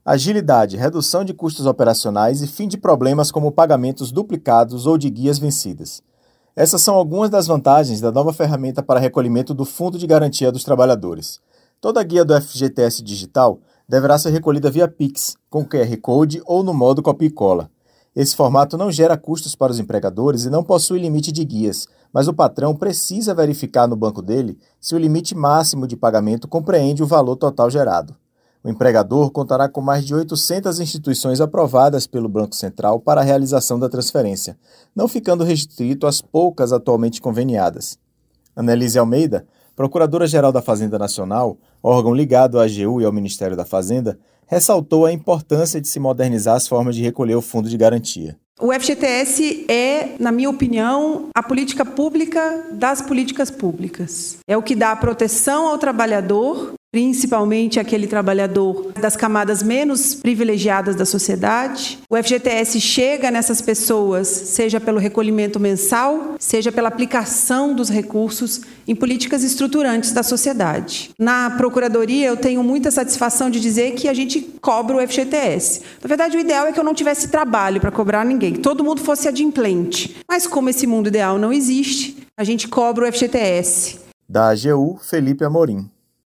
agilidade, redução de custos operacionais e fim de problemas como pagamentos duplicados ou de guias vencidas. Essas são algumas das vantagens da nova ferramenta para recolhimento do Fundo de Garantia dos Trabalhadores. Toda a guia do FGTS digital deverá ser recolhida via Pix, com QR Code ou no modo copia e cola. Esse formato não gera custos para os empregadores e não possui limite de guias, mas o patrão precisa verificar no banco dele se o limite máximo de pagamento compreende o valor total gerado. O empregador contará com mais de 800 instituições aprovadas pelo Banco Central para a realização da transferência, não ficando restrito às poucas atualmente conveniadas. Annelise Almeida, Procuradora-Geral da Fazenda Nacional, órgão ligado à AGU e ao Ministério da Fazenda, ressaltou a importância de se modernizar as formas de recolher o fundo de garantia. O FGTS é, na minha opinião, a política pública das políticas públicas. É o que dá proteção ao trabalhador, principalmente aquele trabalhador das camadas menos privilegiadas da sociedade. O FGTS chega nessas pessoas, seja pelo recolhimento mensal, seja pela aplicação dos recursos em políticas estruturantes da sociedade. Na Procuradoria, eu tenho muita satisfação de dizer que a gente cobra o FGTS. Na verdade, o ideal é que eu não tivesse trabalho para cobrar ninguém, que todo mundo fosse adimplente. Mas como esse mundo ideal não existe, a gente cobra o FGTS. Da AGU, Felipe Amorim.